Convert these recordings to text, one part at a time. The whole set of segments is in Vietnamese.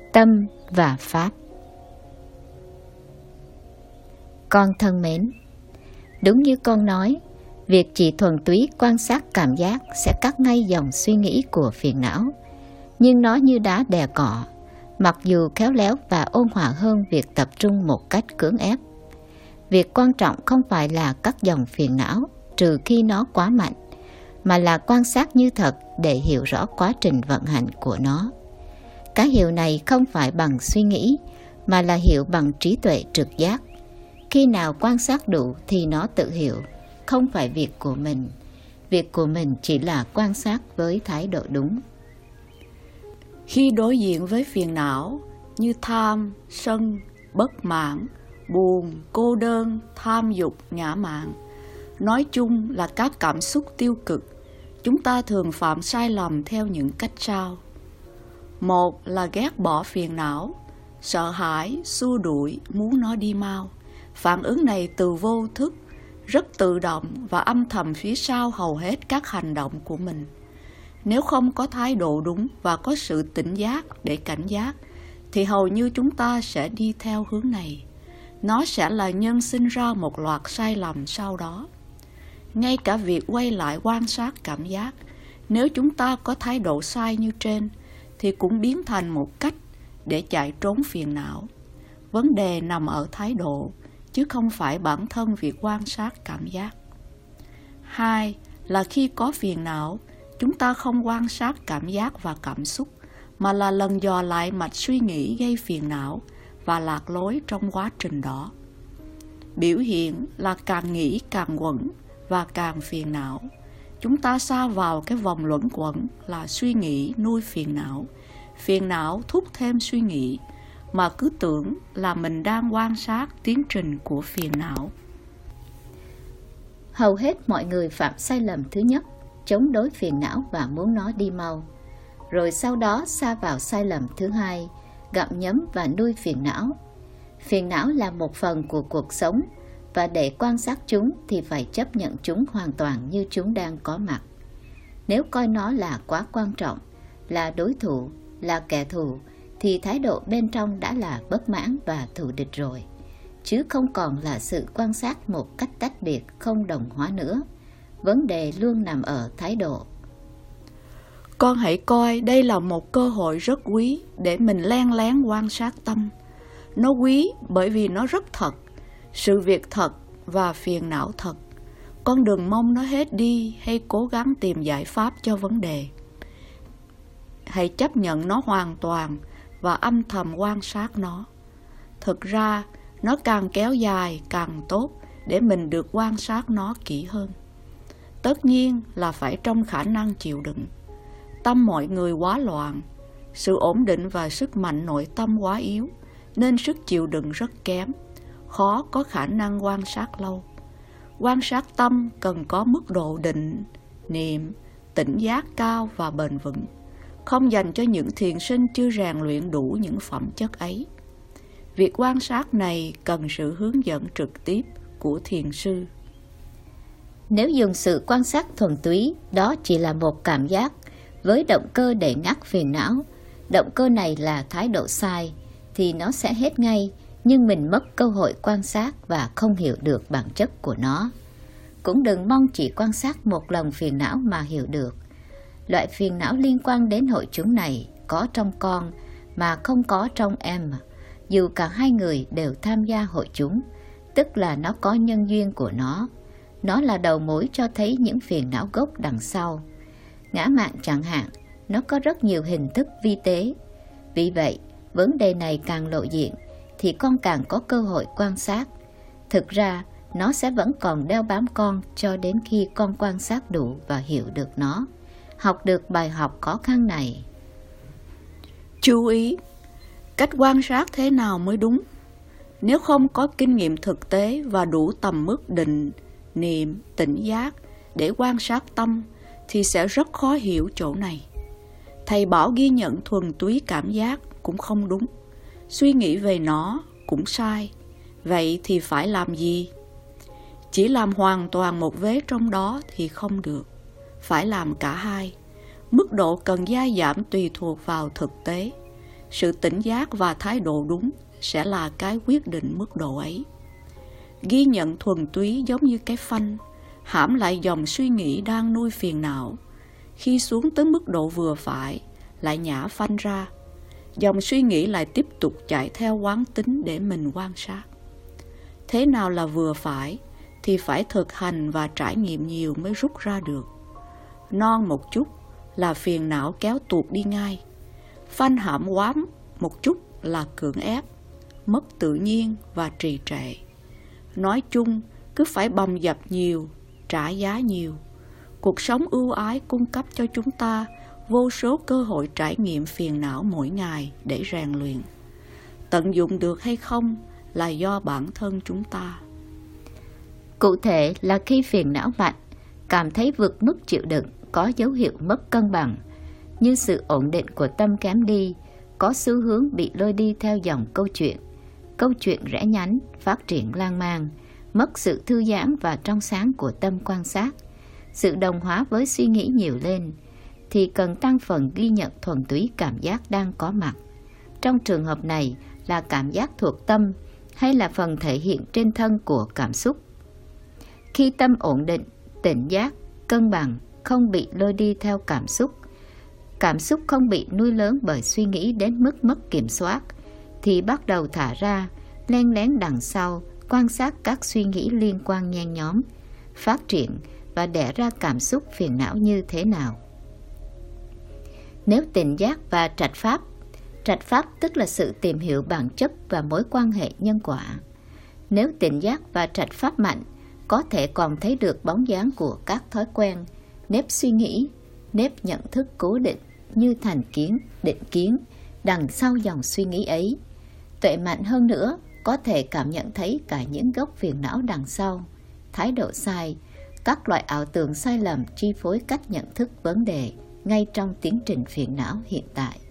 tâm và pháp. Con thân mến, đúng như con nói, việc chỉ thuần túy quan sát cảm giác sẽ cắt ngay dòng suy nghĩ của phiền não. Nhưng nó như đá đè cỏ, mặc dù khéo léo và ôn hòa hơn việc tập trung một cách cưỡng ép. Việc quan trọng không phải là cắt dòng phiền não, trừ khi nó quá mạnh, mà là quan sát như thật để hiểu rõ quá trình vận hành của nó. Cái hiểu này không phải bằng suy nghĩ, mà là hiểu bằng trí tuệ trực giác. Khi nào quan sát đủ thì nó tự hiểu, không phải việc của mình. Việc của mình chỉ là quan sát với thái độ đúng. Khi đối diện với phiền não như tham, sân, bất mãn, buồn, cô đơn, tham dục, ngã mạn, nói chung là các cảm xúc tiêu cực, chúng ta thường phạm sai lầm theo những cách sau. Một là ghét bỏ phiền não, sợ hãi, xua đuổi, muốn nó đi mau. Phản ứng này từ vô thức, rất tự động và âm thầm phía sau hầu hết các hành động của mình. Nếu không có thái độ đúng và có sự tỉnh giác để cảnh giác, thì hầu như chúng ta sẽ đi theo hướng này. Nó sẽ là nhân sinh ra một loạt sai lầm sau đó. Ngay cả việc quay lại quan sát cảm giác, nếu chúng ta có thái độ sai như trên, thì cũng biến thành một cách để chạy trốn phiền não. Vấn đề nằm ở thái độ, chứ không phải bản thân việc quan sát cảm giác. Hai là khi có phiền não, chúng ta không quan sát cảm giác và cảm xúc, mà là lần dò lại mạch suy nghĩ gây phiền não và lạc lối trong quá trình đó. Biểu hiện là càng nghĩ càng quẩn và càng phiền não. Chúng ta sa vào cái vòng luẩn quẩn là suy nghĩ nuôi phiền não thúc thêm suy nghĩ, mà cứ tưởng là mình đang quan sát tiến trình của phiền não. Hầu hết mọi người phạm sai lầm thứ nhất, chống đối phiền não và muốn nó đi mau. Rồi sau đó sa vào sai lầm thứ hai, gặm nhấm và nuôi phiền não. Phiền não là một phần của cuộc sống, và để quan sát chúng thì phải chấp nhận chúng hoàn toàn như chúng đang có mặt. Nếu coi nó là quá quan trọng, là đối thủ, là kẻ thù, thì thái độ bên trong đã là bất mãn và thù địch rồi, chứ không còn là sự quan sát một cách tách biệt không đồng hóa nữa. Vấn đề luôn nằm ở thái độ. Con hãy coi đây là một cơ hội rất quý để mình len lén quan sát tâm. Nó quý bởi vì nó rất thật, sự việc thật và phiền não thật. Con đừng mong nó hết đi hay cố gắng tìm giải pháp cho vấn đề. Hãy chấp nhận nó hoàn toàn và âm thầm quan sát nó. Thực ra, nó càng kéo dài càng tốt để mình được quan sát nó kỹ hơn. Tất nhiên là phải trong khả năng chịu đựng. Tâm mọi người quá loạn, sự ổn định và sức mạnh nội tâm quá yếu, nên sức chịu đựng rất kém, khó có khả năng quan sát lâu. Quan sát tâm cần có mức độ định, niệm, tỉnh giác cao và bền vững, không dành cho những thiền sinh chưa rèn luyện đủ những phẩm chất ấy. Việc quan sát này cần sự hướng dẫn trực tiếp của thiền sư. Nếu dùng sự quan sát thuần túy, đó chỉ là một cảm giác với động cơ để ngắt phiền não. Động cơ này là thái độ sai, thì nó sẽ hết ngay, nhưng mình mất cơ hội quan sát và không hiểu được bản chất của nó. Cũng đừng mong chỉ quan sát một lần phiền não mà hiểu được. Loại phiền não liên quan đến hội chúng này có trong con mà không có trong em, dù cả hai người đều tham gia hội chúng, tức là nó có nhân duyên của nó. Nó là đầu mối cho thấy những phiền não gốc đằng sau. Ngã mạn chẳng hạn, nó có rất nhiều hình thức vi tế. Vì vậy, vấn đề này càng lộ diện thì con càng có cơ hội quan sát. Thực ra, nó sẽ vẫn còn đeo bám con cho đến khi con quan sát đủ và hiểu được nó, học được bài học khó khăn này. Chú ý, cách quan sát thế nào mới đúng? Nếu không có kinh nghiệm thực tế và đủ tầm mức định, niệm, tỉnh giác để quan sát tâm thì sẽ rất khó hiểu chỗ này. Thầy bảo ghi nhận thuần túy cảm giác cũng không đúng, suy nghĩ về nó cũng sai. Vậy thì phải làm gì? Chỉ làm hoàn toàn một vế trong đó thì không được, phải làm cả hai. Mức độ cần gia giảm tùy thuộc vào thực tế. Sự tỉnh giác và thái độ đúng sẽ là cái quyết định mức độ ấy. Ghi nhận thuần túy giống như cái phanh, hãm lại dòng suy nghĩ đang nuôi phiền não. Khi xuống tới mức độ vừa phải, lại nhả phanh ra. Dòng suy nghĩ lại tiếp tục chạy theo quán tính để mình quan sát. Thế nào là vừa phải thì phải thực hành và trải nghiệm nhiều mới rút ra được. Non một chút là phiền não kéo tuột đi ngay. Phanh hãm quá một chút là cưỡng ép, mất tự nhiên và trì trệ. Nói chung, cứ phải bầm dập nhiều, trả giá nhiều. Cuộc sống ưu ái cung cấp cho chúng ta vô số cơ hội trải nghiệm phiền não mỗi ngày để rèn luyện. Tận dụng được hay không là do bản thân chúng ta. Cụ thể là khi phiền não mạnh, cảm thấy vượt mức chịu đựng, có dấu hiệu mất cân bằng, như sự ổn định của tâm kém đi, có xu hướng bị lôi đi theo dòng câu chuyện rẽ nhánh, phát triển lan man, mất sự thư giãn và trong sáng của tâm quan sát, sự đồng hóa với suy nghĩ nhiều lên, thì cần tăng phần ghi nhận thuần túy cảm giác đang có mặt. Trong trường hợp này là cảm giác thuộc tâm hay là phần thể hiện trên thân của cảm xúc. Khi tâm ổn định, tỉnh giác, cân bằng, không bị lôi đi theo cảm xúc không bị nuôi lớn bởi suy nghĩ đến mức mất kiểm soát, thì bắt đầu thả ra, len lén đằng sau, quan sát các suy nghĩ liên quan nhen nhóm, phát triển và đẻ ra cảm xúc phiền não như thế nào. Nếu tỉnh giác và trạch pháp tức là sự tìm hiểu bản chất và mối quan hệ nhân quả. Nếu tỉnh giác và trạch pháp mạnh, có thể còn thấy được bóng dáng của các thói quen, nếp suy nghĩ, nếp nhận thức cố định như thành kiến, định kiến đằng sau dòng suy nghĩ ấy. Tuệ mạnh hơn nữa, có thể cảm nhận thấy cả những gốc phiền não đằng sau, thái độ sai, các loại ảo tưởng sai lầm chi phối cách nhận thức vấn đề ngay trong tiến trình phiền não hiện tại.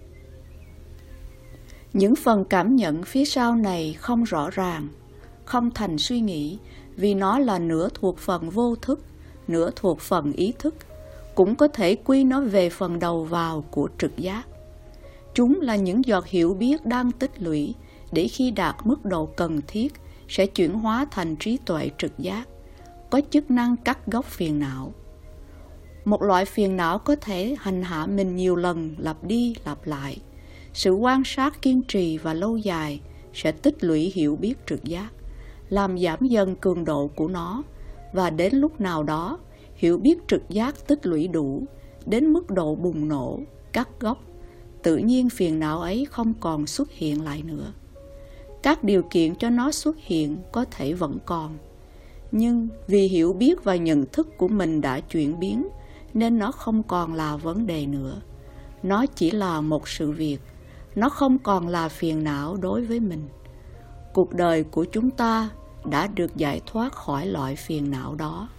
Những phần cảm nhận phía sau này không rõ ràng, không thành suy nghĩ, vì nó là nửa thuộc phần vô thức, nửa thuộc phần ý thức, cũng có thể quy nó về phần đầu vào của trực giác. Chúng là những giọt hiểu biết đang tích lũy để khi đạt mức độ cần thiết sẽ chuyển hóa thành trí tuệ trực giác, có chức năng cắt gốc phiền não. Một loại phiền não có thể hành hạ mình nhiều lần lặp đi lặp lại. Sự quan sát kiên trì và lâu dài sẽ tích lũy hiểu biết trực giác, làm giảm dần cường độ của nó, và đến lúc nào đó, hiểu biết trực giác tích lũy đủ, đến mức độ bùng nổ, cắt gốc, tự nhiên phiền não ấy không còn xuất hiện lại nữa. Các điều kiện cho nó xuất hiện có thể vẫn còn, nhưng vì hiểu biết và nhận thức của mình đã chuyển biến, nên nó không còn là vấn đề nữa. Nó chỉ là một sự việc, nó không còn là phiền não đối với mình. Cuộc đời của chúng ta đã được giải thoát khỏi loại phiền não đó.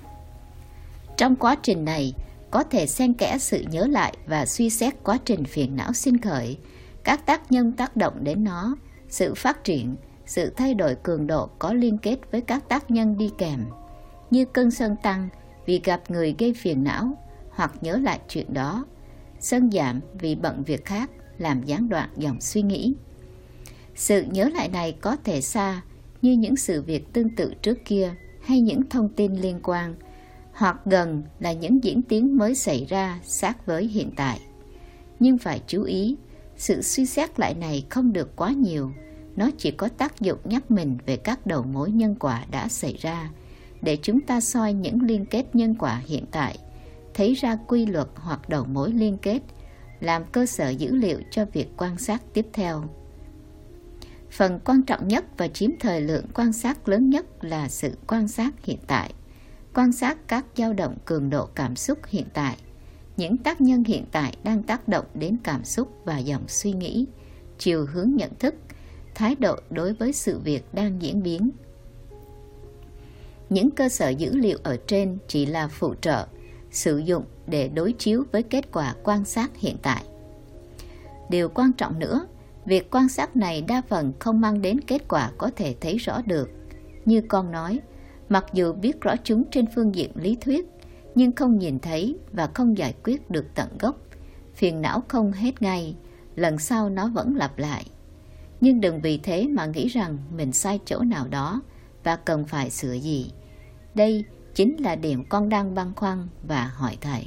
Trong quá trình này, có thể xen kẽ sự nhớ lại và suy xét quá trình phiền não sinh khởi, các tác nhân tác động đến nó, sự phát triển, sự thay đổi cường độ có liên kết với các tác nhân đi kèm, như cơn sân tăng vì gặp người gây phiền não hoặc nhớ lại chuyện đó, sân giảm vì bận việc khác làm gián đoạn dòng suy nghĩ. Sự nhớ lại này có thể xa, như những sự việc tương tự trước kia hay những thông tin liên quan, hoặc gần là những diễn tiến mới xảy ra sát với hiện tại. Nhưng phải chú ý, sự suy xét lại này không được quá nhiều, nó chỉ có tác dụng nhắc mình về các đầu mối nhân quả đã xảy ra, để chúng ta soi những liên kết nhân quả hiện tại, thấy ra quy luật hoặc đầu mối liên kết, làm cơ sở dữ liệu cho việc quan sát tiếp theo. Phần quan trọng nhất và chiếm thời lượng quan sát lớn nhất là sự quan sát hiện tại, quan sát các dao động cường độ cảm xúc hiện tại, những tác nhân hiện tại đang tác động đến cảm xúc và dòng suy nghĩ, chiều hướng nhận thức, thái độ đối với sự việc đang diễn biến. Những cơ sở dữ liệu ở trên chỉ là phụ trợ, sử dụng để đối chiếu với kết quả quan sát hiện tại. Điều quan trọng nữa, việc quan sát này đa phần không mang đến kết quả có thể thấy rõ được. Như con nói, mặc dù biết rõ chúng trên phương diện lý thuyết, nhưng không nhìn thấy và không giải quyết được tận gốc. Phiền não không hết ngay, lần sau nó vẫn lặp lại. Nhưng đừng vì thế mà nghĩ rằng mình sai chỗ nào đó và cần phải sửa gì. Đây chính là điểm con đang băn khoăn và hỏi thầy.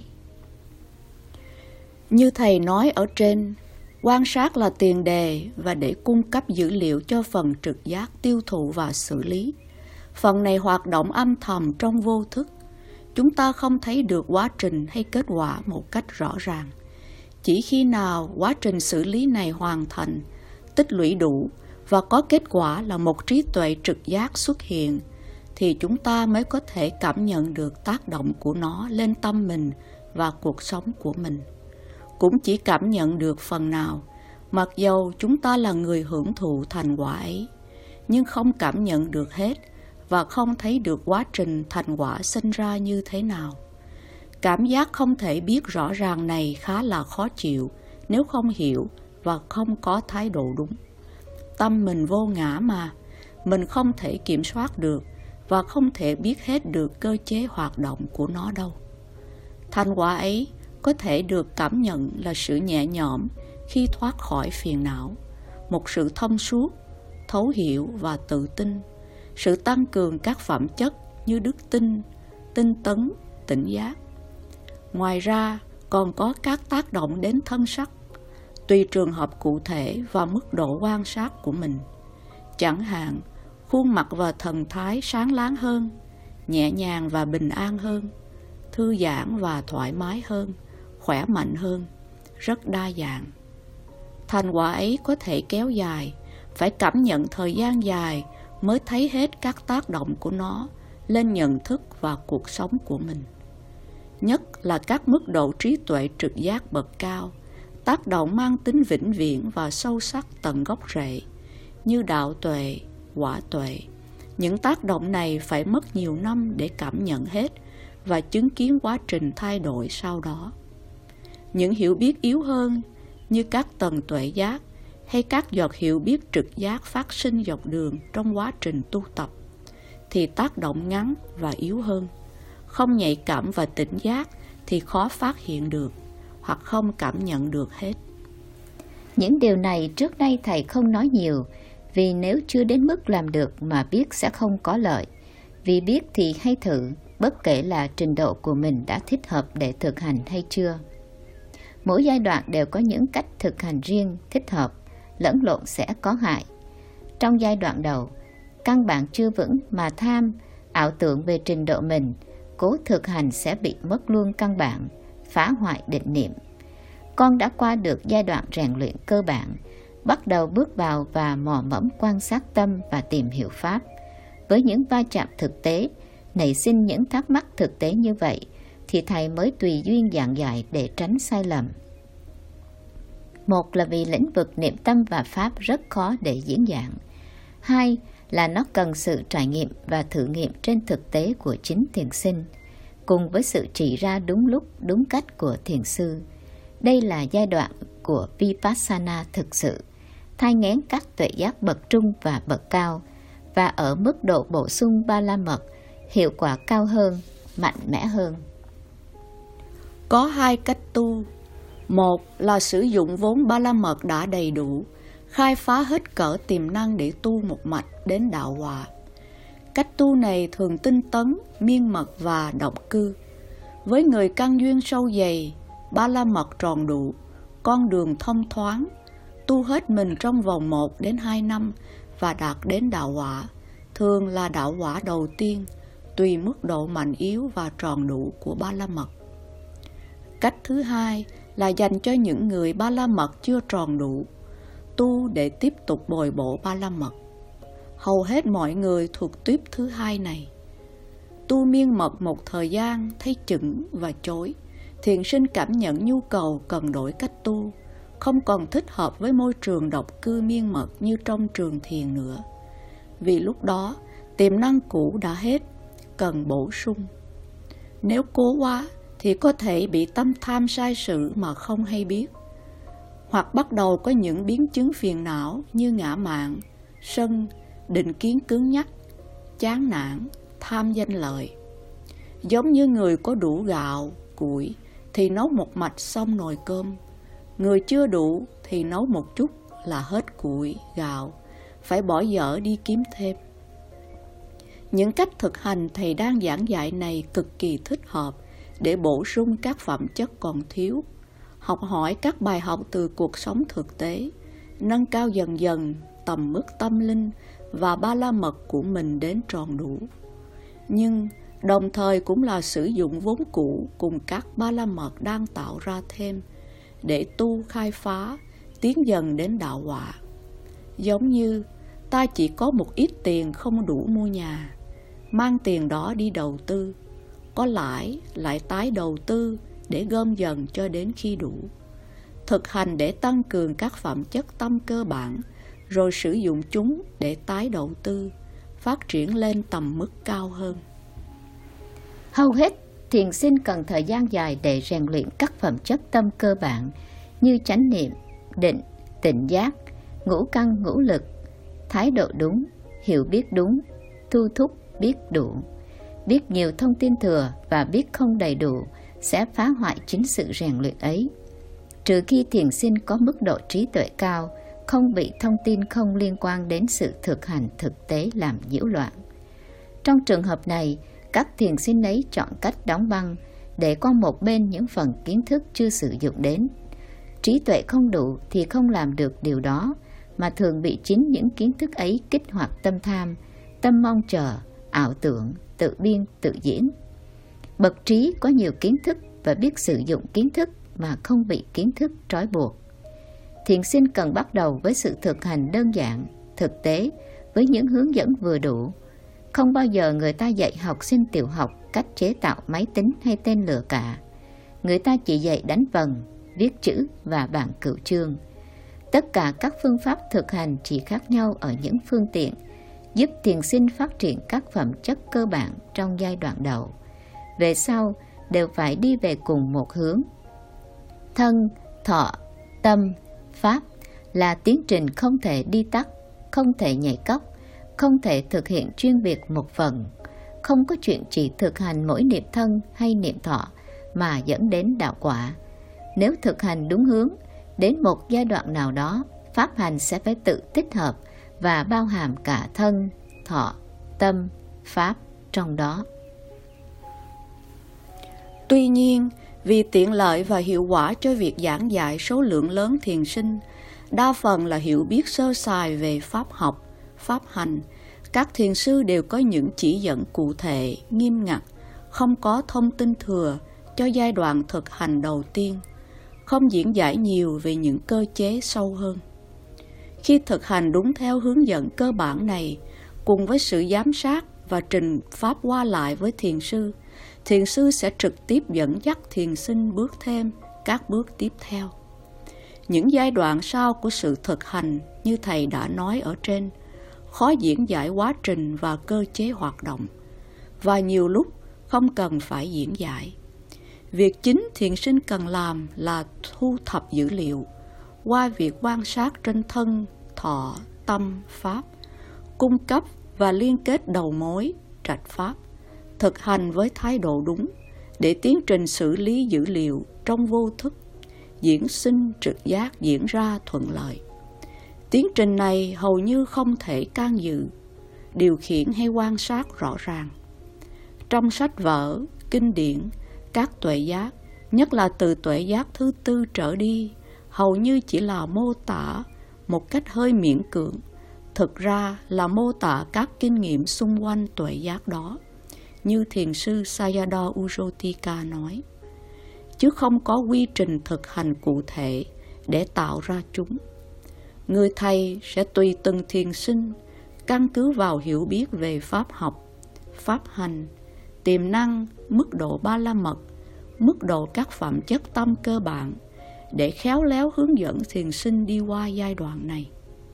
Như thầy nói ở trên, quan sát là tiền đề và để cung cấp dữ liệu cho phần trực giác tiêu thụ và xử lý. Phần này hoạt động âm thầm trong vô thức. Chúng ta không thấy được quá trình hay kết quả một cách rõ ràng. Chỉ khi nào quá trình xử lý này hoàn thành, tích lũy đủ và có kết quả là một trí tuệ trực giác xuất hiện, thì chúng ta mới có thể cảm nhận được tác động của nó lên tâm mình và cuộc sống của mình. Cũng chỉ cảm nhận được phần nào, mặc dầu chúng ta là người hưởng thụ thành quả ấy, nhưng không cảm nhận được hết và không thấy được quá trình thành quả sinh ra như thế nào. Cảm giác không thể biết rõ ràng này khá là khó chịu nếu không hiểu và không có thái độ đúng. Tâm mình vô ngã mà, mình không thể kiểm soát được và không thể biết hết được cơ chế hoạt động của nó đâu. Thành quả ấy có thể được cảm nhận là sự nhẹ nhõm khi thoát khỏi phiền não, một sự thông suốt, thấu hiểu và tự tin, sự tăng cường các phẩm chất như đức tin, tinh tấn, tỉnh giác. Ngoài ra, còn có các tác động đến thân sắc, tùy trường hợp cụ thể và mức độ quan sát của mình. Chẳng hạn, khuôn mặt và thần thái sáng láng hơn, nhẹ nhàng và bình an hơn, thư giãn và thoải mái hơn, khỏe mạnh hơn, rất đa dạng. Thành quả ấy có thể kéo dài, phải cảm nhận thời gian dài mới thấy hết các tác động của nó lên nhận thức và cuộc sống của mình. Nhất là các mức độ trí tuệ trực giác bậc cao, tác động mang tính vĩnh viễn và sâu sắc tận gốc rễ, như đạo tuệ, quả tuệ. Những tác động này phải mất nhiều năm để cảm nhận hết và chứng kiến quá trình thay đổi sau đó. Những hiểu biết yếu hơn như các tầng tuệ giác hay các giọt hiểu biết trực giác phát sinh dọc đường trong quá trình tu tập thì tác động ngắn và yếu hơn. Không nhạy cảm và tỉnh giác thì khó phát hiện được hoặc không cảm nhận được hết. Những điều này trước đây thầy không nói nhiều, vì nếu chưa đến mức làm được mà biết sẽ không có lợi. Vì biết thì hay thử, bất kể là trình độ của mình đã thích hợp để thực hành hay chưa. Mỗi giai đoạn đều có những cách thực hành riêng, thích hợp, lẫn lộn sẽ có hại. Trong giai đoạn đầu, căn bản chưa vững mà tham, ảo tưởng về trình độ mình, cố thực hành sẽ bị mất luôn căn bản, phá hoại định niệm. Con đã qua được giai đoạn rèn luyện cơ bản, bắt đầu bước vào và mò mẫm quan sát tâm và tìm hiểu Pháp. Với những va chạm thực tế, nảy sinh những thắc mắc thực tế như vậy, thì thầy mới tùy duyên giảng giải để tránh sai lầm. Một là vì lĩnh vực niệm tâm và Pháp rất khó để diễn giảng. Hai là nó cần sự trải nghiệm và thử nghiệm trên thực tế của chính thiền sinh, cùng với sự chỉ ra đúng lúc, đúng cách của thiền sư. Đây là giai đoạn của Vipassana thực sự, thai nghén các tuệ giác bậc trung và bậc cao, và ở mức độ bổ sung ba la mật, hiệu quả cao hơn, mạnh mẽ hơn. Có hai cách tu. Một là sử dụng vốn ba la mật đã đầy đủ, khai phá hết cỡ tiềm năng để tu một mạch đến đạo hóa. Cách tu này thường tinh tấn, miên mật và động cư. Với người căn duyên sâu dày, ba la mật tròn đủ, con đường thông thoáng, tu hết mình trong vòng 1 đến 2 năm và đạt đến đạo quả, thường là đạo quả đầu tiên, tùy mức độ mạnh yếu và tròn đủ của ba la mật. Cách thứ hai là dành cho những người ba la mật chưa tròn đủ, tu để tiếp tục bồi bổ ba la mật. Hầu hết mọi người thuộc tuýp thứ hai này. Tu miên mật một thời gian thấy chững và chối, thiền sinh cảm nhận nhu cầu cần đổi cách tu, không còn thích hợp với môi trường độc cư miên mật như trong trường thiền nữa. Vì lúc đó, tiềm năng cũ đã hết, cần bổ sung. Nếu cố quá thì có thể bị tâm tham sai sự mà không hay biết, hoặc bắt đầu có những biến chứng phiền não như ngã mạn, sân, định kiến cứng nhắc, chán nản, tham danh lợi. Giống như người có đủ gạo, củi thì nấu một mạch xong nồi cơm, Người chưa đủ thì nấu một chút là hết củi, gạo, phải bỏ dở đi kiếm thêm. Những cách thực hành thầy đang giảng dạy này cực kỳ thích hợp để bổ sung các phẩm chất còn thiếu, học hỏi các bài học từ cuộc sống thực tế, nâng cao dần dần tầm mức tâm linh và ba la mật của mình đến tròn đủ. Nhưng đồng thời cũng là sử dụng vốn cũ cùng các ba la mật đang tạo ra thêm để tu khai phá, tiến dần đến đạo quả. Giống như ta chỉ có một ít tiền không đủ mua nhà, mang tiền đó đi đầu tư, có lãi lại tái đầu tư để gom dần cho đến khi đủ. Thực hành để tăng cường các phẩm chất tâm cơ bản, rồi sử dụng chúng để tái đầu tư, phát triển lên tầm mức cao hơn. Hầu hết, thiền sinh cần thời gian dài để rèn luyện các phẩm chất tâm cơ bản như chánh niệm, định, tỉnh giác, ngũ căn ngũ lực, thái độ đúng, hiểu biết đúng, thu thúc biết đủ. Biết nhiều thông tin thừa và biết không đầy đủ sẽ phá hoại chính sự rèn luyện ấy. Trừ khi thiền sinh có mức độ trí tuệ cao, không bị thông tin không liên quan đến sự thực hành thực tế làm nhiễu loạn. Trong trường hợp này, các thiền sinh ấy chọn cách đóng băng, để qua một bên những phần kiến thức chưa sử dụng đến. Trí tuệ không đủ thì không làm được điều đó, mà thường bị chính những kiến thức ấy kích hoạt tâm tham, tâm mong chờ, ảo tưởng, tự biên, tự diễn. Bậc trí có nhiều kiến thức và biết sử dụng kiến thức mà không bị kiến thức trói buộc. Thiền sinh cần bắt đầu với sự thực hành đơn giản, thực tế, với những hướng dẫn vừa đủ. Không bao giờ người ta dạy học sinh tiểu học cách chế tạo máy tính hay tên lửa cả. Người ta chỉ dạy đánh vần, viết chữ và bảng cửu chương. Tất cả các phương pháp thực hành chỉ khác nhau ở những phương tiện, giúp thiền sinh phát triển các phẩm chất cơ bản trong giai đoạn đầu. Về sau, đều phải đi về cùng một hướng. Thân, thọ, tâm, pháp là tiến trình không thể đi tắt, không thể nhảy cóc, không thể thực hiện chuyên biệt một phần. Không có chuyện chỉ thực hành mỗi niệm thân hay niệm thọ mà dẫn đến đạo quả. Nếu thực hành đúng hướng, đến một giai đoạn nào đó, pháp hành sẽ phải tự tích hợp và bao hàm cả thân, thọ, tâm, pháp trong đó. Tuy nhiên, vì tiện lợi và hiệu quả cho việc giảng dạy số lượng lớn thiền sinh, đa phần là hiểu biết sơ sài về pháp học, pháp hành, các thiền sư đều có những chỉ dẫn cụ thể, nghiêm ngặt, không có thông tin thừa cho giai đoạn thực hành đầu tiên, không diễn giải nhiều về những cơ chế sâu hơn. Khi thực hành đúng theo hướng dẫn cơ bản này, cùng với sự giám sát và trình pháp qua lại với thiền sư sẽ trực tiếp dẫn dắt thiền sinh bước thêm các bước tiếp theo. Những giai đoạn sau của sự thực hành như thầy đã nói ở trên, khó diễn giải quá trình và cơ chế hoạt động, và nhiều lúc không cần phải diễn giải. Việc chính thiền sinh cần làm là thu thập dữ liệu qua việc quan sát trên thân, thọ, tâm, pháp, cung cấp và liên kết đầu mối, trạch pháp, thực hành với thái độ đúng để tiến trình xử lý dữ liệu trong vô thức, diễn sinh trực giác diễn ra thuận lợi. Tiến trình này hầu như không thể can dự, điều khiển hay quan sát rõ ràng. Trong sách vở, kinh điển, các tuệ giác, nhất là từ tuệ giác thứ tư trở đi, hầu như chỉ là mô tả một cách hơi miễn cưỡng, thực ra là mô tả các kinh nghiệm xung quanh tuệ giác đó, như thiền sư Sayadaw Ujotika nói, chứ không có quy trình thực hành cụ thể để tạo ra chúng. Người thầy sẽ tùy từng thiền sinh, căn cứ vào hiểu biết về pháp học, pháp hành, tiềm năng, mức độ ba la mật, mức độ các phẩm chất tâm cơ bản, để khéo léo hướng dẫn thiền sinh đi qua giai đoạn này.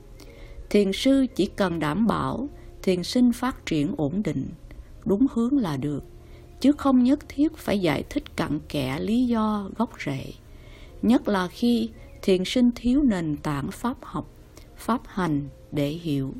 Thiền sư chỉ cần đảm bảo thiền sinh phát triển ổn định, đúng hướng là được, chứ không nhất thiết phải giải thích cặn kẽ lý do gốc rễ, nhất là khi thiền sinh thiếu nền tảng pháp học, pháp hành để hiểu.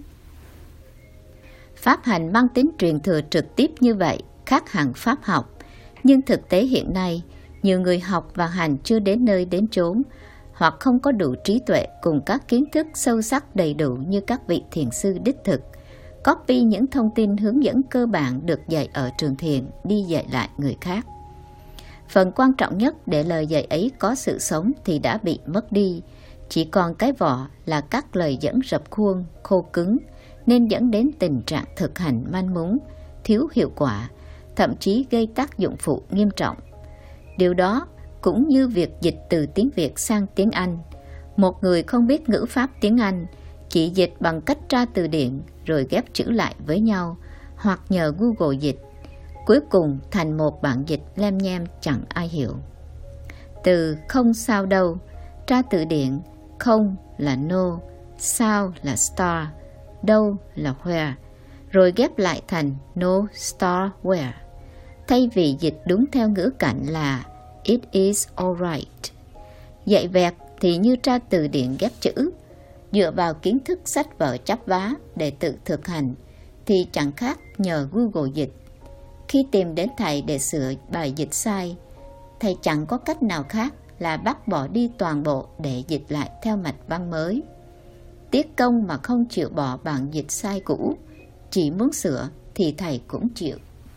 Pháp hành mang tính truyền thừa trực tiếp như vậy, khác hẳn pháp học. Nhưng thực tế hiện nay, nhiều người học và hành chưa đến nơi đến chốn. hoặc không có đủ trí tuệ cùng các kiến thức sâu sắc đầy đủ như các vị thiền sư đích thực, copy những thông tin hướng dẫn cơ bản được dạy ở trường thiền đi dạy lại người khác. Phần quan trọng nhất để lời dạy ấy có sự sống thì đã bị mất đi, chỉ còn cái vỏ là các lời dẫn rập khuôn, khô cứng, nên dẫn đến tình trạng thực hành manh mún, thiếu hiệu quả, thậm chí gây tác dụng phụ nghiêm trọng. Điều đó cũng như việc dịch từ tiếng Việt sang tiếng Anh. Một người không biết ngữ pháp tiếng Anh, chỉ dịch bằng cách tra từ điển rồi ghép chữ lại với nhau, hoặc nhờ Google dịch, cuối cùng thành một bản dịch lem nhem chẳng ai hiểu. Từ không sao đâu, tra từ điển, không là no, sao là star, đâu là where, rồi ghép lại thành no star where. Thay vì dịch đúng theo ngữ cảnh là it is alright. Dạy vẹt thì như tra từ điển ghép chữ, dựa vào kiến thức sách vở chắp vá để tự thực hành thì chẳng khác nhờ Google dịch. Khi tìm đến thầy để sửa bài dịch sai, thầy chẳng có cách nào khác là bắt bỏ đi toàn bộ để dịch lại theo mạch văn mới. Tiếc công mà không chịu bỏ bản dịch sai cũ, chỉ muốn sửa thì thầy cũng chịu.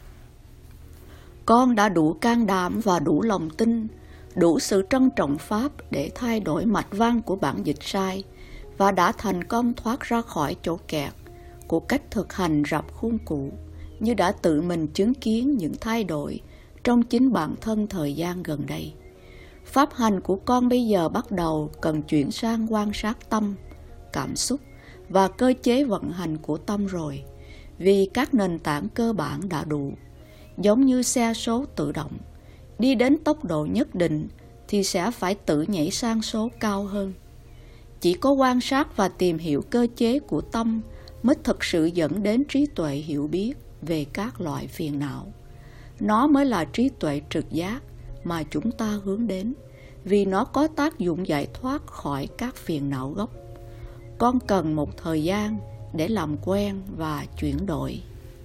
Con đã đủ can đảm và đủ lòng tin, đủ sự trân trọng Pháp để thay đổi mạch văn của bản dịch sai, và đã thành công thoát ra khỏi chỗ kẹt của cách thực hành rập khuôn cũ, như đã tự mình chứng kiến những thay đổi trong chính bản thân thời gian gần đây. Pháp hành của con bây giờ bắt đầu cần chuyển sang quan sát tâm, cảm xúc và cơ chế vận hành của tâm rồi, vì các nền tảng cơ bản đã đủ. Giống như xe số tự động, đi đến tốc độ nhất định thì sẽ phải tự nhảy sang số cao hơn. Chỉ có quan sát và tìm hiểu cơ chế của tâm mới thực sự dẫn đến trí tuệ hiểu biết về các loại phiền não. Nó mới là trí tuệ trực giác mà chúng ta hướng đến, vì nó có tác dụng giải thoát khỏi các phiền não gốc. Con cần một thời gian để làm quen và chuyển đổi.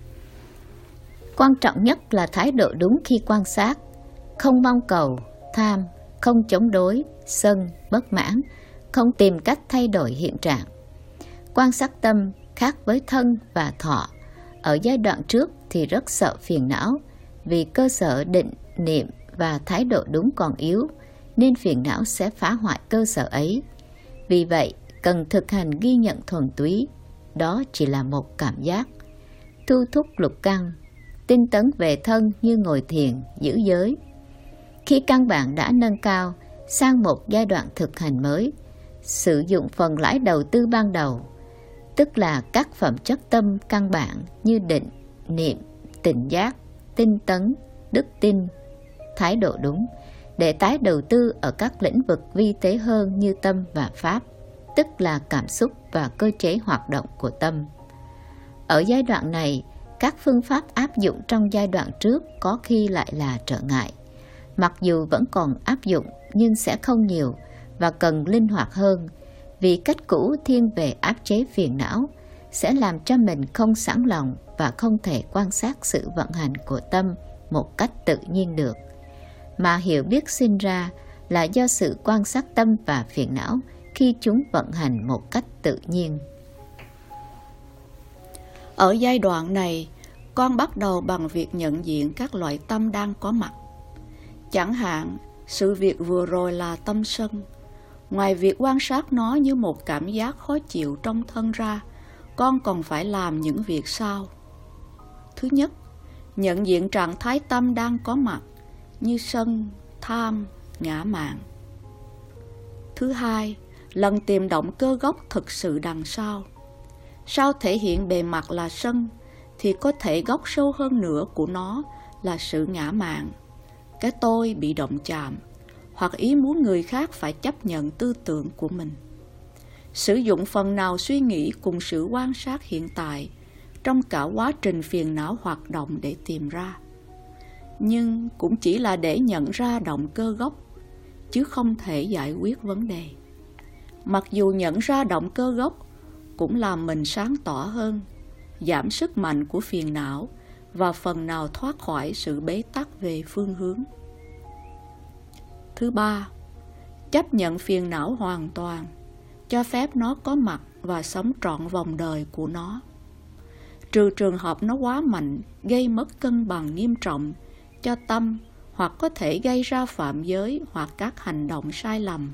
Quan trọng nhất là thái độ đúng khi quan sát, không mong cầu, tham, không chống đối, sân, bất mãn, không tìm cách thay đổi hiện trạng. Quan sát tâm khác với thân và thọ. Ở giai đoạn trước thì rất sợ phiền não, vì cơ sở định, niệm và thái độ đúng còn yếu, nên phiền não sẽ phá hoại cơ sở ấy. Vì vậy, cần thực hành ghi nhận thuần túy, đó chỉ là một cảm giác. Thu thúc lục căn, tinh tấn về thân như ngồi thiền, giữ giới. Khi căn bản đã nâng cao sang một giai đoạn thực hành mới, sử dụng phần lãi đầu tư ban đầu, tức là các phẩm chất tâm căn bản như định, niệm, tỉnh giác, tinh tấn, đức tin, thái độ đúng, để tái đầu tư ở các lĩnh vực vi tế hơn như tâm và pháp, tức là cảm xúc và cơ chế hoạt động của tâm. Ở giai đoạn này, các phương pháp áp dụng trong giai đoạn trước có khi lại là trở ngại. Mặc dù vẫn còn áp dụng nhưng sẽ không nhiều và cần linh hoạt hơn, vì cách cũ thiên về áp chế phiền não sẽ làm cho mình không sẵn lòng và không thể quan sát sự vận hành của tâm một cách tự nhiên được. Mà hiểu biết sinh ra là do sự quan sát tâm và phiền não khi chúng vận hành một cách tự nhiên. Ở giai đoạn này, con bắt đầu bằng việc nhận diện các loại tâm đang có mặt. Chẳng hạn, sự việc vừa rồi là tâm sân. Ngoài việc quan sát nó như một cảm giác khó chịu trong thân ra, con còn phải làm những việc sau. Thứ nhất, nhận diện trạng thái tâm đang có mặt như sân, tham, ngã mạn. Thứ hai, lần tìm động cơ gốc thực sự đằng sau. Sao thể hiện bề mặt là sân, thì có thể gốc sâu hơn nữa của nó là sự ngã mạn, cái tôi bị động chạm, hoặc ý muốn người khác phải chấp nhận tư tưởng của mình. Sử dụng phần nào suy nghĩ cùng sự quan sát hiện tại trong cả quá trình phiền não hoạt động để tìm ra. Nhưng cũng chỉ là để nhận ra động cơ gốc, chứ không thể giải quyết vấn đề. Mặc dù nhận ra động cơ gốc cũng làm mình sáng tỏ hơn, giảm sức mạnh của phiền não và phần nào thoát khỏi sự bế tắc về phương hướng. Thứ ba, chấp nhận phiền não hoàn toàn, cho phép nó có mặt và sống trọn vòng đời của nó. Trừ trường hợp nó quá mạnh, gây mất cân bằng nghiêm trọng cho tâm, hoặc có thể gây ra phạm giới hoặc các hành động sai lầm.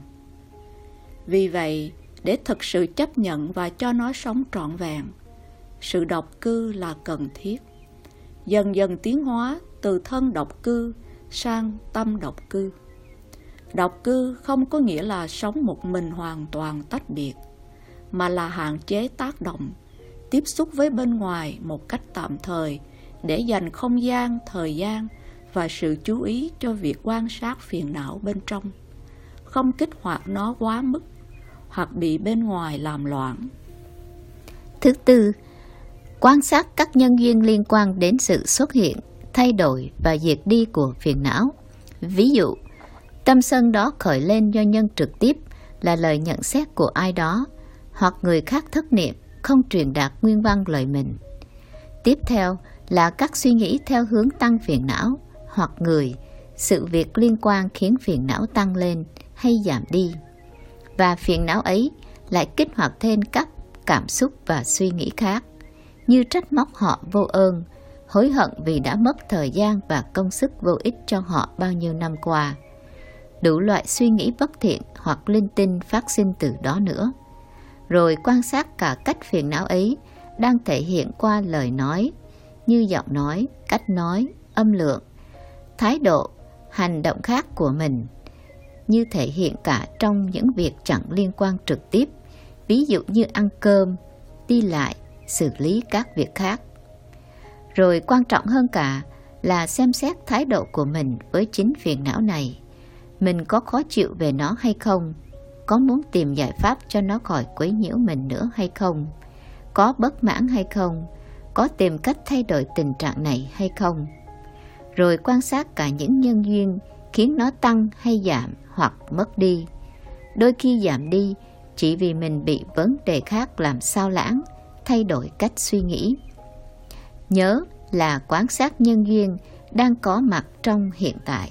Vì vậy, để thực sự chấp nhận và cho nó sống trọn vẹn, sự độc cư là cần thiết. Dần dần tiến hóa từ thân độc cư sang tâm độc cư. Độc cư không có nghĩa là sống một mình hoàn toàn tách biệt, mà là hạn chế tác động, tiếp xúc với bên ngoài một cách tạm thời để dành không gian, thời gian và sự chú ý cho việc quan sát phiền não bên trong, không kích hoạt nó quá mức hoặc bị bên ngoài làm loạn. Thứ tư, quan sát các nhân duyên liên quan đến sự xuất hiện, thay đổi và diệt đi của phiền não. Ví dụ, tâm sân đó khởi lên do nhân trực tiếp là lời nhận xét của ai đó, hoặc người khác thất niệm, không truyền đạt nguyên văn lời mình. Tiếp theo là các suy nghĩ theo hướng tăng phiền não, hoặc người, sự việc liên quan khiến phiền não tăng lên hay giảm đi. Và phiền não ấy lại kích hoạt thêm các cảm xúc và suy nghĩ khác, như trách móc họ vô ơn, hối hận vì đã mất thời gian và công sức vô ích cho họ bao nhiêu năm qua. Đủ loại suy nghĩ bất thiện hoặc linh tinh phát sinh từ đó nữa. Rồi quan sát cả cách phiền não ấy đang thể hiện qua lời nói, như giọng nói, cách nói, âm lượng, thái độ, hành động khác của mình, như thể hiện cả trong những việc chẳng liên quan trực tiếp, ví dụ như ăn cơm, đi lại, xử lý các việc khác. Rồi quan trọng hơn cả là xem xét thái độ của mình với chính phiền não này. Mình có khó chịu về nó hay không? Có muốn tìm giải pháp cho nó khỏi quấy nhiễu mình nữa hay không? Có bất mãn hay không? Có tìm cách thay đổi tình trạng này hay không? Rồi quan sát cả những nhân duyên khiến nó tăng hay giảm hoặc mất đi. Đôi khi giảm đi chỉ vì mình bị vấn đề khác làm xao lãng, thay đổi cách suy nghĩ. Nhớ là quan sát nhân duyên đang có mặt trong hiện tại.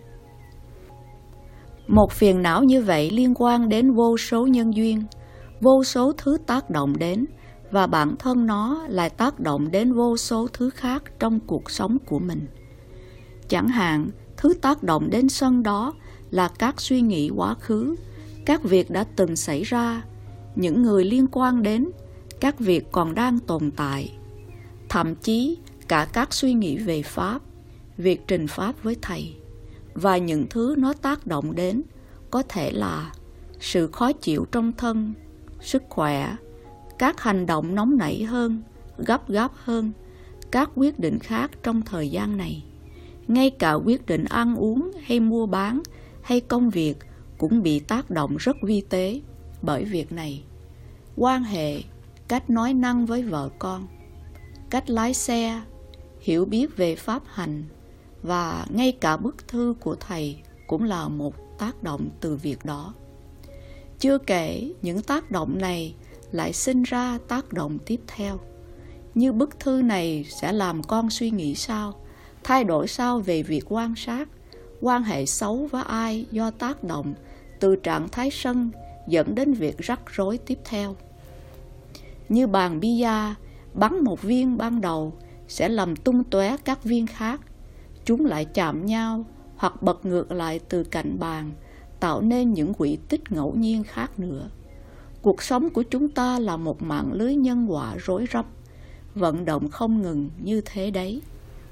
Một phiền não như vậy liên quan đến vô số nhân duyên, vô số thứ tác động đến, và bản thân nó lại tác động đến vô số thứ khác trong cuộc sống của mình. Chẳng hạn, thứ tác động đến sân đó là các suy nghĩ quá khứ, các việc đã từng xảy ra, những người liên quan đến, các việc còn đang tồn tại, thậm chí cả các suy nghĩ về Pháp, việc trình Pháp với Thầy. Và những thứ nó tác động đến có thể là sự khó chịu trong thân, sức khỏe, các hành động nóng nảy hơn, gấp gáp hơn, các quyết định khác trong thời gian này. Ngay cả quyết định ăn uống hay mua bán hay công việc cũng bị tác động rất vi tế bởi việc này. Quan hệ, cách nói năng với vợ con, cách lái xe, hiểu biết về pháp hành, và ngay cả bức thư của Thầy cũng là một tác động từ việc đó. Chưa kể, những tác động này lại sinh ra tác động tiếp theo. Như bức thư này sẽ làm con suy nghĩ sao, thay đổi sao về việc quan sát, quan hệ xấu với ai do tác động từ trạng thái sân dẫn đến việc rắc rối tiếp theo. Như bàn bia, bắn một viên ban đầu sẽ làm tung tóe các viên khác. Chúng lại chạm nhau hoặc bật ngược lại từ cạnh bàn, tạo nên những quỹ tích ngẫu nhiên khác nữa. Cuộc sống của chúng ta là một mạng lưới nhân quả rối rắm, vận động không ngừng như thế đấy.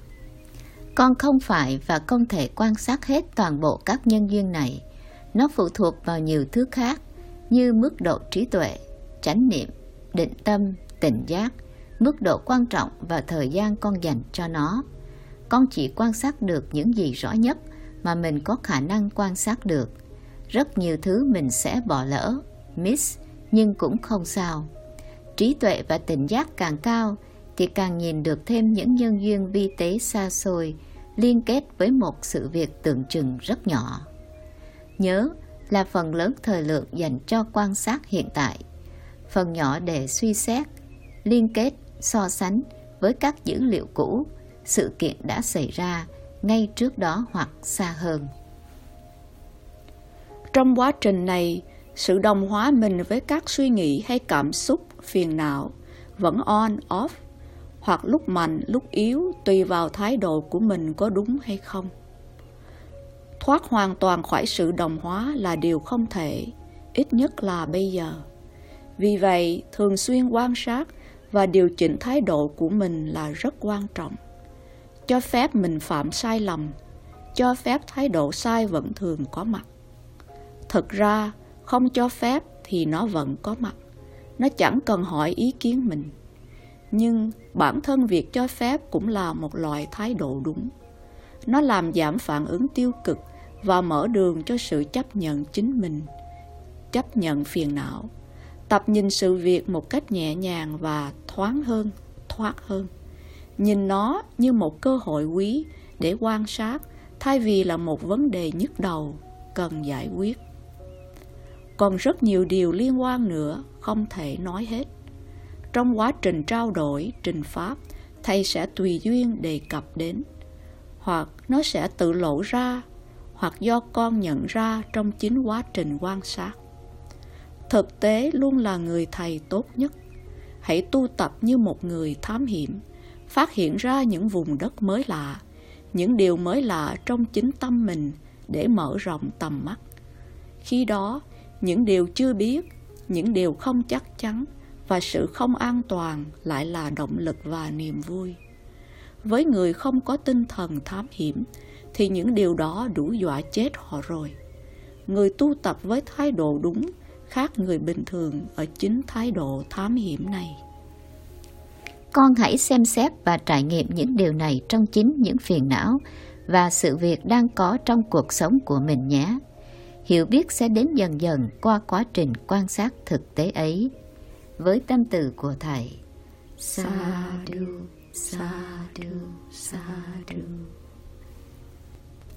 Con không phải và không thể quan sát hết toàn bộ các nhân duyên này. Nó phụ thuộc vào nhiều thứ khác như mức độ trí tuệ, chánh niệm, định tâm, tỉnh giác, mức độ quan trọng và thời gian con dành cho nó. Con chỉ quan sát được những gì rõ nhất mà mình có khả năng quan sát được. Rất nhiều thứ mình sẽ bỏ lỡ, miss, nhưng cũng không sao. Trí tuệ và tỉnh giác càng cao thì càng nhìn được thêm những nhân duyên vi tế xa xôi liên kết với một sự việc tưởng chừng rất nhỏ. Nhớ là phần lớn thời lượng dành cho quan sát hiện tại, phần nhỏ để suy xét, liên kết, so sánh với các dữ liệu cũ, sự kiện đã xảy ra ngay trước đó hoặc xa hơn. Trong quá trình này, sự đồng hóa mình với các suy nghĩ hay cảm xúc, phiền não vẫn on, off, hoặc lúc mạnh, lúc yếu, tùy vào thái độ của mình có đúng hay không. Thoát hoàn toàn khỏi sự đồng hóa là điều không thể, ít nhất là bây giờ. Vì vậy, thường xuyên quan sát và điều chỉnh thái độ của mình là rất quan trọng. Cho phép mình phạm sai lầm, cho phép thái độ sai vẫn thường có mặt. Thực ra, không cho phép thì nó vẫn có mặt. Nó chẳng cần hỏi ý kiến mình. Nhưng bản thân việc cho phép cũng là một loại thái độ đúng. Nó làm giảm phản ứng tiêu cực và mở đường cho sự chấp nhận chính mình, chấp nhận phiền não, tập nhìn sự việc một cách nhẹ nhàng và thoáng hơn, thoát hơn. Nhìn nó như một cơ hội quý để quan sát thay vì là một vấn đề nhức đầu cần giải quyết. Còn rất nhiều điều liên quan nữa không thể nói hết. Trong quá trình trao đổi, trình pháp, thầy sẽ tùy duyên đề cập đến, hoặc nó sẽ tự lộ ra, hoặc do con nhận ra trong chính quá trình quan sát. Thực tế luôn là người thầy tốt nhất. Hãy tu tập như một người thám hiểm, phát hiện ra những vùng đất mới lạ, những điều mới lạ trong chính tâm mình để mở rộng tầm mắt. Khi đó, những điều chưa biết, những điều không chắc chắn và sự không an toàn lại là động lực và niềm vui. Với người không có tinh thần thám hiểm, thì những điều đó đủ dọa chết họ rồi. Người tu tập với thái độ đúng khác người bình thường ở chính thái độ thám hiểm này. Con hãy xem xét và trải nghiệm những điều này trong chính những phiền não và sự việc đang có trong cuộc sống của mình nhé. Hiểu biết sẽ đến dần dần qua quá trình quan sát thực tế ấy. Với tâm từ của Thầy. Sadhu, sadhu, sadhu.